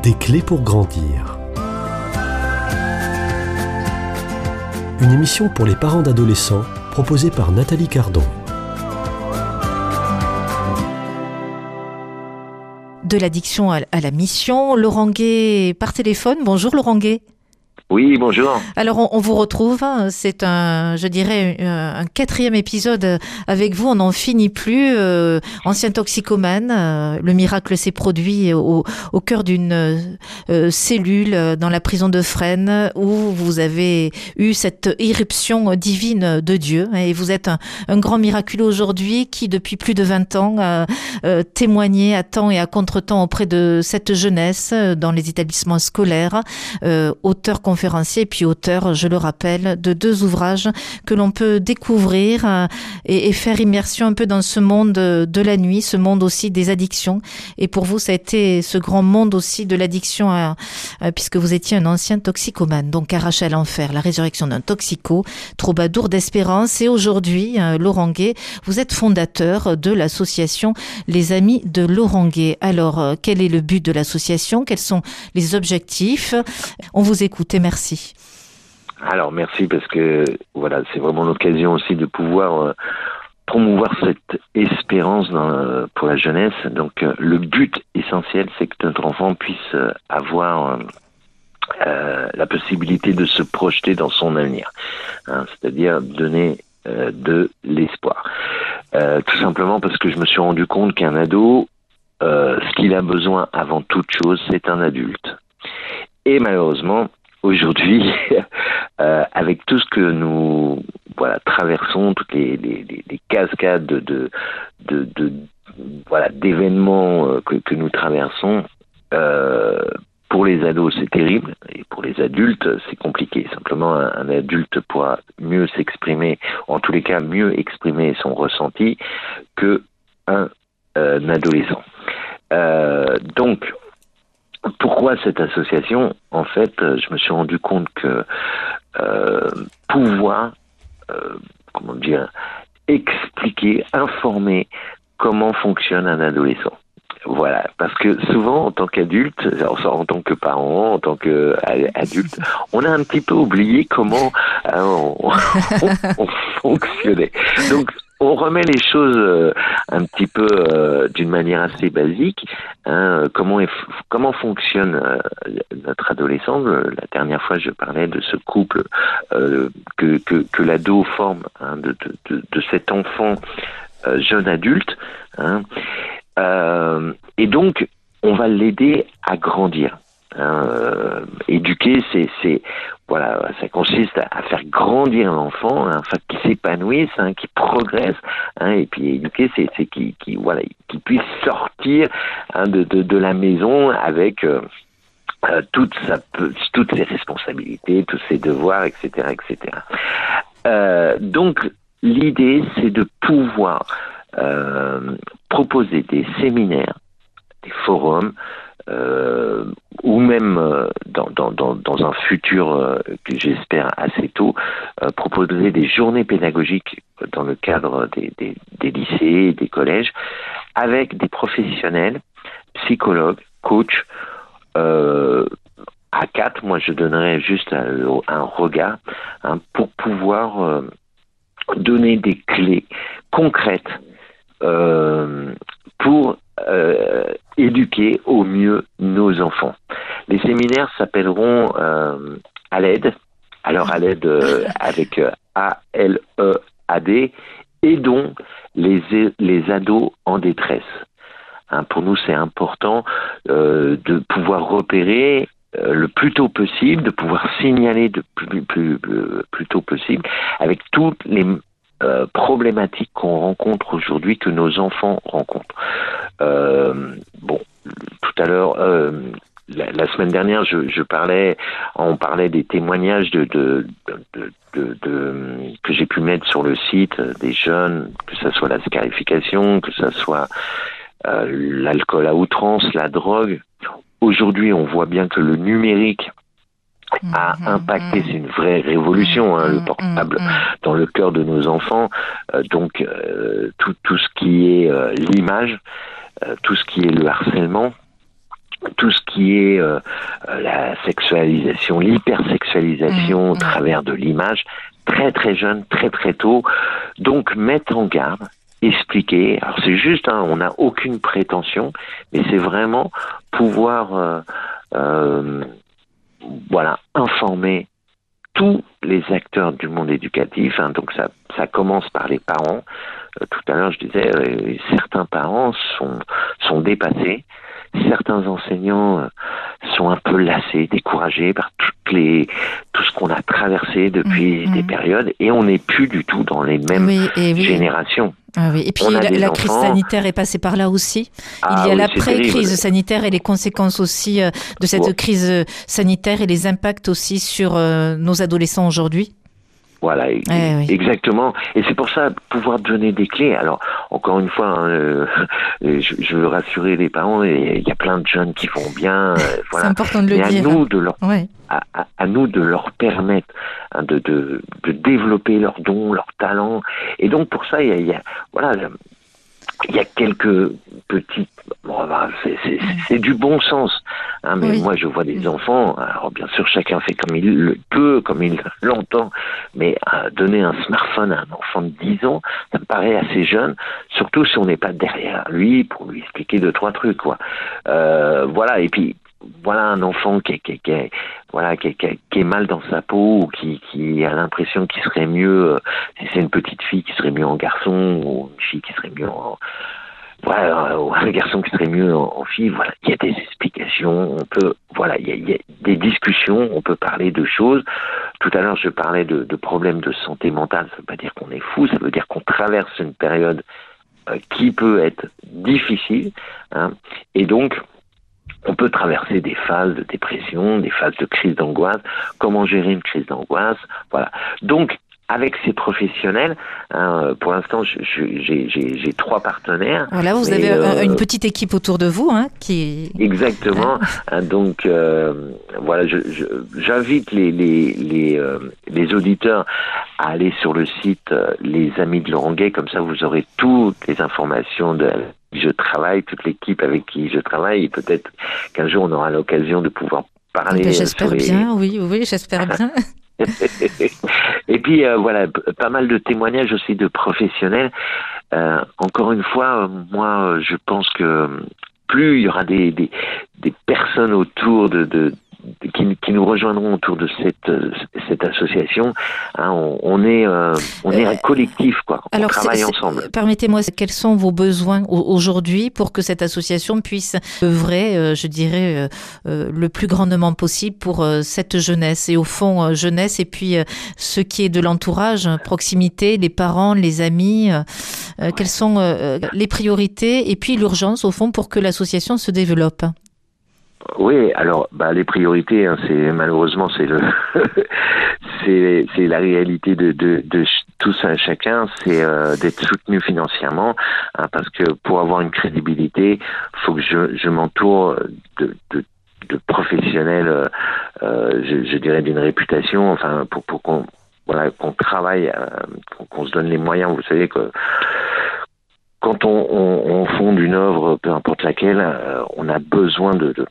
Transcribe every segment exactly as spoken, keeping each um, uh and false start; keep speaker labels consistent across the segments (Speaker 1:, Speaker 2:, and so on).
Speaker 1: Des clés pour grandir. Une émission pour les parents d'adolescents proposée par Nathalie Cardon.
Speaker 2: De l'addiction à la mission, Laurent Gué par téléphone. Bonjour Laurent Gué.
Speaker 3: Oui, bonjour.
Speaker 2: Alors, on, on vous retrouve. C'est un, je dirais, un, un quatrième épisode avec vous. On n'en finit plus. Euh, ancien toxicomane, euh, le miracle s'est produit au, au cœur d'une euh, cellule dans la prison de Fresnes où vous avez eu cette irruption divine de Dieu. Et vous êtes un, un grand miraculeux aujourd'hui qui, depuis plus de vingt ans, a euh, témoigné à temps et à contre-temps auprès de cette jeunesse dans les établissements scolaires, euh, auteur conférencier puis auteur, je le rappelle, de deux ouvrages que l'on peut découvrir euh, et, et faire immersion un peu dans ce monde de la nuit, ce monde aussi des addictions. Et pour vous, ça a été ce grand monde aussi de l'addiction, à, à, puisque vous étiez un ancien toxicomane, donc arraché à l'enfer, la résurrection d'un toxico, troubadour d'espérance. Et aujourd'hui, euh, Laurent Gué, vous êtes fondateur de l'association Les Amis de Laurent Gué. Alors, euh, quel est le but de l'association? Quels sont les objectifs? On vous écoute. Merci.
Speaker 3: Alors merci parce que voilà, c'est vraiment l'occasion aussi de pouvoir euh, promouvoir cette espérance dans, euh, pour la jeunesse. Donc euh, le but essentiel, c'est que notre enfant puisse euh, avoir euh, euh, la possibilité de se projeter dans son avenir, hein, c'est-à-dire donner euh, de l'espoir. Euh, tout simplement parce que je me suis rendu compte qu'un ado, euh, ce qu'il a besoin avant toute chose, c'est un adulte. Et malheureusement, aujourd'hui, euh, avec tout ce que nous voilà traversons, toutes les, les, les, les cascades de, de, de, de voilà d'événements euh, que, que nous traversons, euh, pour les ados c'est terrible et pour les adultes c'est compliqué. Simplement un, un adulte pourra mieux s'exprimer, en tous les cas mieux exprimer son ressenti que un, euh, un adolescent. Euh, donc Pourquoi cette association? En fait, je me suis rendu compte que euh, pouvoir, euh, comment dire, expliquer, informer comment fonctionne un adolescent. Voilà, parce que souvent, en tant qu'adulte, en tant que parent, en tant qu'adulte, on a un petit peu oublié comment euh, on, on, on fonctionnait. Donc, on remet les choses euh, un petit peu euh, d'une manière assez basique. Hein, comment, est, comment fonctionne euh, notre adolescent? La dernière fois, je parlais de ce couple euh, que, que, que l'ado forme, hein, de, de, de, de cet enfant euh, jeune adulte. Hein, euh, et donc, on va l'aider à grandir. Hein, euh, éduquer, c'est, c'est voilà, ça consiste à, à faire grandir l'enfant, hein, enfin qu'il s'épanouisse, hein, qu'il progresse, hein, et puis éduquer, c'est, c'est qu'il, qu'il voilà, qu'il puisse sortir, hein, de, de de la maison avec euh, euh, toute sa toutes ses responsabilités, tous ses devoirs, et cetera, et cetera. Euh, donc l'idée, c'est de pouvoir euh, proposer des séminaires, des forums. Euh, ou même euh, dans, dans, dans, dans un futur euh, que j'espère assez tôt, euh, proposer des journées pédagogiques dans le cadre des, des, des lycées et des collèges avec des professionnels, psychologues, coachs, euh, à quatre. Moi je donnerais juste un, un regard, hein, pour pouvoir euh, donner des clés concrètes euh, pour Euh, éduquer au mieux nos enfants. Les séminaires s'appelleront euh, à l'aide, alors à l'aide euh, avec euh, A L E A D, aidons les, les ados en détresse. Hein, pour nous, c'est important euh, de pouvoir repérer euh, le plus tôt possible, de pouvoir signaler le plus, plus, plus, plus tôt possible, avec toutes les Euh, problématiques qu'on rencontre aujourd'hui, que nos enfants rencontrent. Euh, bon, tout à l'heure, euh, la, la semaine dernière, je, je parlais, on parlait des témoignages de, de, de, de, de que j'ai pu mettre sur le site des jeunes, que ça soit la scarification, que ça soit euh, l'alcool à outrance, la drogue. Aujourd'hui, on voit bien que le numérique a impacté, c'est une vraie révolution, hein, le portable dans le cœur de nos enfants, euh, donc euh, tout, tout ce qui est euh, l'image, euh, tout ce qui est le harcèlement, tout ce qui est euh, la sexualisation, l'hypersexualisation mmh. au travers de l'image, très très jeune, très très tôt. Donc mettre en garde, expliquer. Alors c'est juste, hein, on n'a aucune prétention, mais c'est vraiment pouvoir, euh, euh, voilà, informer tous les acteurs du monde éducatif. Hein, donc ça, ça commence par les parents. Euh, tout à l'heure, je disais, euh, certains parents sont sont dépassés. Certains enseignants euh, sont un peu lassés, découragés par toutes les, tout ce qu'on a traversé depuis mmh, des mmh. périodes, et on n'est plus du tout dans les mêmes
Speaker 2: oui, et oui.
Speaker 3: générations.
Speaker 2: Ah oui. Et puis la, la crise sanitaire est passée par là aussi.
Speaker 3: Ah,
Speaker 2: Il y a
Speaker 3: oui,
Speaker 2: l'après-crise sanitaire et les conséquences aussi euh, de cette ouais. crise sanitaire et les impacts aussi sur euh, nos adolescents aujourd'hui.
Speaker 3: Voilà, eh oui. exactement. Et c'est pour ça, pouvoir donner des clés. Alors, encore une fois, hein, euh, je, je veux rassurer les parents, il y a plein de jeunes qui vont bien. Euh, voilà.
Speaker 2: C'est important de le
Speaker 3: Mais
Speaker 2: dire.
Speaker 3: À nous de leur,
Speaker 2: ouais.
Speaker 3: à, à, à nous de leur permettre hein, de, de, de développer leurs dons, leurs talents. Et donc, pour ça, il y a, il y a voilà, il y a quelques petites... Bon, bah, c'est, c'est, c'est du bon sens. Hein, mais oui. moi, je vois des enfants... Alors, bien sûr, chacun fait comme il le peut, comme il l'entend. Mais euh, donner un smartphone à un enfant de dix ans, ça me paraît assez jeune. Surtout si on n'est pas derrière lui pour lui expliquer deux, trois trucs, quoi. Euh, voilà, et puis... Voilà un enfant qui est, qui est, qui est, voilà, qui est, qui est, qui est mal dans sa peau ou qui, qui a l'impression qu'il serait mieux, euh, si c'est une petite fille qui serait mieux en garçon ou une fille qui serait mieux en... Voilà, ou un garçon qui serait mieux en, en fille. Voilà, il y a des explications, on peut... Voilà, il y a, il y a des discussions, on peut parler de choses. Tout à l'heure, je parlais de, de problèmes de santé mentale. Ça ne veut pas dire qu'on est fou, ça veut dire qu'on traverse une période euh, qui peut être difficile. Hein, et donc... On peut traverser des phases de dépression, des phases de crise d'angoisse. Comment gérer une crise d'angoisse? Voilà. Donc, avec ces professionnels, hein, pour l'instant, je, je, j'ai, j'ai, j'ai trois partenaires.
Speaker 2: Voilà, vous avez euh, une petite équipe autour de vous, hein, qui.
Speaker 3: Exactement. hein, donc, euh, voilà, je, je, j'invite les les les, euh, les auditeurs à aller sur le site euh, Les Amis de Laurent Gay. Comme ça, vous aurez toutes les informations de je travaille, toute l'équipe avec qui je travaille, et peut-être qu'un jour on aura l'occasion de pouvoir parler.
Speaker 2: Ben, j'espère les... bien, oui, oui, j'espère bien.
Speaker 3: Et puis euh, voilà, p- pas mal de témoignages aussi de professionnels. Euh, encore une fois, moi, je pense que plus il y aura des des, des personnes autour de, de Qui, qui nous rejoindront autour de cette cette association, hein, on, on est euh, on est un collectif, quoi. On
Speaker 2: Alors,
Speaker 3: travaille
Speaker 2: c'est,
Speaker 3: ensemble.
Speaker 2: C'est, permettez-moi, quels sont vos besoins aujourd'hui pour que cette association puisse œuvrer, euh, je dirais, euh, le plus grandement possible pour euh, cette jeunesse et au fond euh, jeunesse et puis euh, ce qui est de l'entourage, proximité, les parents, les amis. Euh, ouais. Quelles sont euh, les priorités et puis l'urgence au fond pour que l'association se développe?
Speaker 3: Oui, alors bah les priorités, hein, c'est malheureusement c'est le c'est c'est la réalité de de, de tous à chacun, c'est euh, d'être soutenu financièrement, hein, parce que pour avoir une crédibilité, faut que je je m'entoure de de de professionnels, euh, je, je dirais d'une réputation, enfin pour pour qu'on voilà qu'on travaille, euh, qu'on se donne les moyens. Vous savez que quand on on, on fonde une œuvre, peu importe laquelle, euh, on a besoin de, de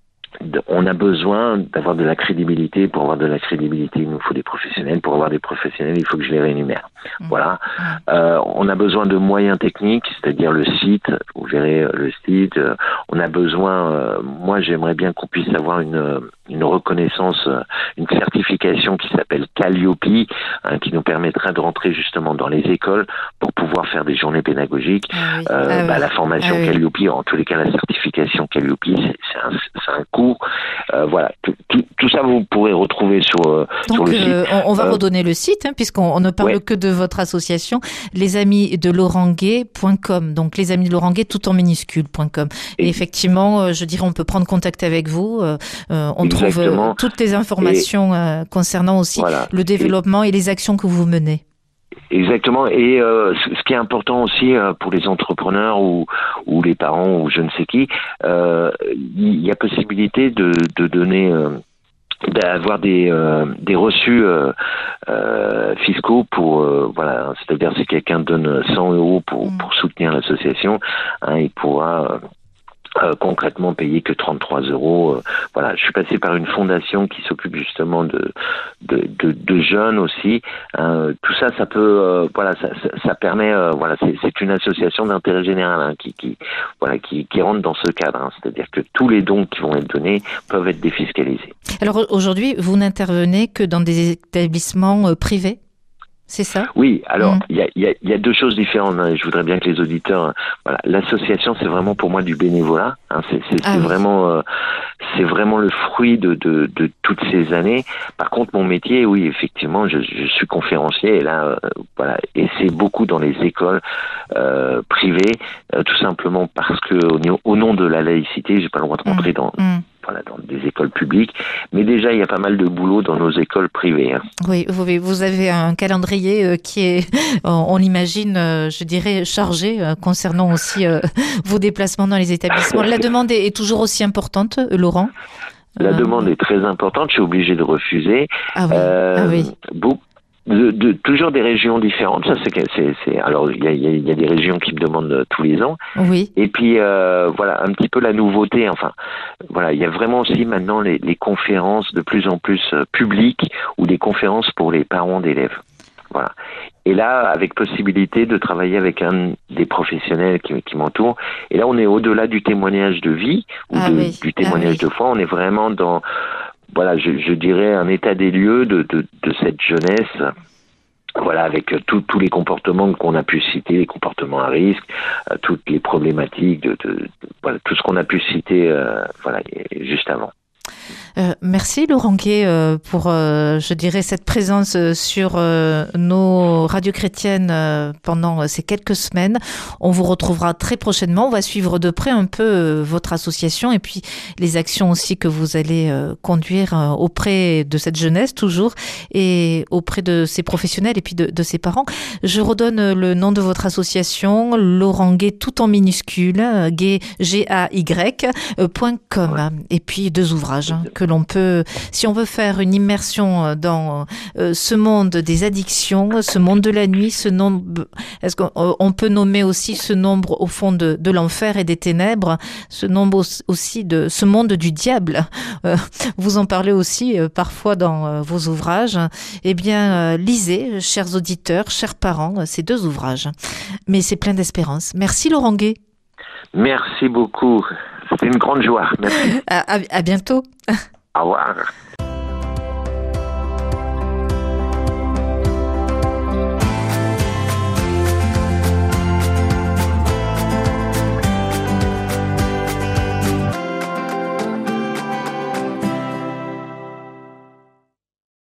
Speaker 3: on a besoin d'avoir de la crédibilité. Pour avoir de la crédibilité, il nous faut des professionnels. Pour avoir des professionnels, il faut que je les rémunère. Mmh. Voilà. Euh, on a besoin de moyens techniques, c'est-à-dire le site. Vous verrez le site. On a besoin. Euh, moi, j'aimerais bien qu'on puisse avoir une une reconnaissance, une certification qui s'appelle Calliope, hein, qui nous permettra de rentrer justement dans les écoles pour pouvoir faire des journées pédagogiques. Ah oui. euh, ah bah, oui. La formation ah Calliope, oui. En tous les cas, la certification Calliope, c'est, c'est, un, c'est un cours. Euh, voilà, tout, tout, tout ça vous pourrez retrouver sur, euh,
Speaker 2: Donc,
Speaker 3: sur le site.
Speaker 2: Euh, on, on va euh, redonner le site, hein, puisqu'on on ne parle ouais. que de votre association, les amis de laurent gay point com. Donc les amis de Laurent Gay, tout en minuscule point com. Et, et effectivement, euh, je dirais, on peut prendre contact avec vous. Euh, on Exactement. trouve euh, toutes les informations et, euh, concernant aussi voilà. le développement et, et les actions que vous menez.
Speaker 3: Exactement. Et euh, ce qui est important aussi euh, pour les entrepreneurs ou, ou les parents ou je ne sais qui, euh, il y a possibilité de, de donner, euh, d'avoir des, euh, des reçus euh, euh, fiscaux pour, euh, voilà, c'est-à-dire si quelqu'un donne cent euros pour, mmh. pour soutenir l'association, hein, il pourra... Euh, Euh, concrètement payer que trente-trois euros. Euh, voilà, je suis passé par une fondation qui s'occupe justement de de, de, de jeunes aussi. Euh, tout ça, ça peut, euh, voilà, ça, ça, ça permet, euh, voilà, c'est, c'est une association d'intérêt général hein, qui, qui, voilà, qui, qui rentre dans ce cadre. Hein, c'est-à-dire que tous les dons qui vont être donnés peuvent être défiscalisés.
Speaker 2: Alors aujourd'hui, vous n'intervenez que dans des établissements euh, privés? C'est ça?
Speaker 3: Oui, alors il
Speaker 2: mmh.
Speaker 3: y, a, y, a, y a deux choses différentes. Hein, et je voudrais bien que les auditeurs, voilà, l'association c'est vraiment pour moi du bénévolat. Hein, c'est c'est,
Speaker 2: ah
Speaker 3: c'est
Speaker 2: oui.
Speaker 3: vraiment, euh, c'est vraiment le fruit de, de, de toutes ces années. Par contre, mon métier, oui, effectivement, je, je suis conférencier et là, euh, voilà, et c'est beaucoup dans les écoles euh, privées, euh, tout simplement parce que au, au nom de la laïcité, j'ai pas le droit de rentrer mmh. dans
Speaker 2: mmh.
Speaker 3: Voilà, dans des écoles publiques. Mais déjà, il y a pas mal de boulot dans nos écoles privées. Hein.
Speaker 2: Oui, vous, vous avez un calendrier qui est, on l'imagine, je dirais, chargé concernant aussi vos déplacements dans les établissements. La demande est toujours aussi importante, Laurent?
Speaker 3: La
Speaker 2: euh...
Speaker 3: demande est très importante. Je suis obligé de refuser.
Speaker 2: Ah oui,
Speaker 3: euh,
Speaker 2: ah oui.
Speaker 3: Beaucoup. De, de, toujours des régions différentes. Ça, c'est, c'est, c'est alors il y a, y a des régions qui me demandent tous les ans.
Speaker 2: Oui.
Speaker 3: Et puis euh, voilà, un petit peu la nouveauté. Enfin, voilà, il y a vraiment aussi maintenant les, les conférences de plus en plus euh, publiques ou des conférences pour les parents d'élèves. Voilà. Et là, avec possibilité de travailler avec un des professionnels qui, qui m'entourent. Et là, on est au-delà du témoignage de vie ou
Speaker 2: ah
Speaker 3: de,
Speaker 2: oui.
Speaker 3: du témoignage
Speaker 2: ah oui.
Speaker 3: de foi. On est vraiment dans Voilà, je, je dirais un état des lieux de, de, de cette jeunesse, voilà, avec tous les comportements qu'on a pu citer, les comportements à risque, euh, toutes les problématiques, de, de, de, voilà, tout ce qu'on a pu citer, euh, voilà, juste avant.
Speaker 2: Euh, merci Laurent Gué euh, pour, euh, je dirais, cette présence sur euh, nos radios chrétiennes euh, pendant ces quelques semaines. On vous retrouvera très prochainement. On va suivre de près un peu euh, votre association et puis les actions aussi que vous allez euh, conduire euh, auprès de cette jeunesse toujours et auprès de ses professionnels et puis de, de ses parents. Je redonne le nom de votre association, Laurent Gué, tout en minuscule, Gué, G A Y, euh, point com. Ouais. Et puis deux ouvrages hein, que l'on peut, si on veut faire une immersion dans euh, ce monde des addictions, ce monde de la nuit, ce nombre, est-ce qu'on on peut nommer aussi ce nombre au fond de, de l'enfer et des ténèbres, ce nombre aussi de ce monde du diable. Euh, vous en parlez aussi euh, parfois dans euh, vos ouvrages. Eh bien, euh, lisez, chers auditeurs, chers parents, ces deux ouvrages. Mais c'est plein d'espérance. Merci Laurent Gué.
Speaker 3: Merci beaucoup. C'était une grande joie. Merci.
Speaker 2: À, à, à bientôt.
Speaker 3: Au revoir.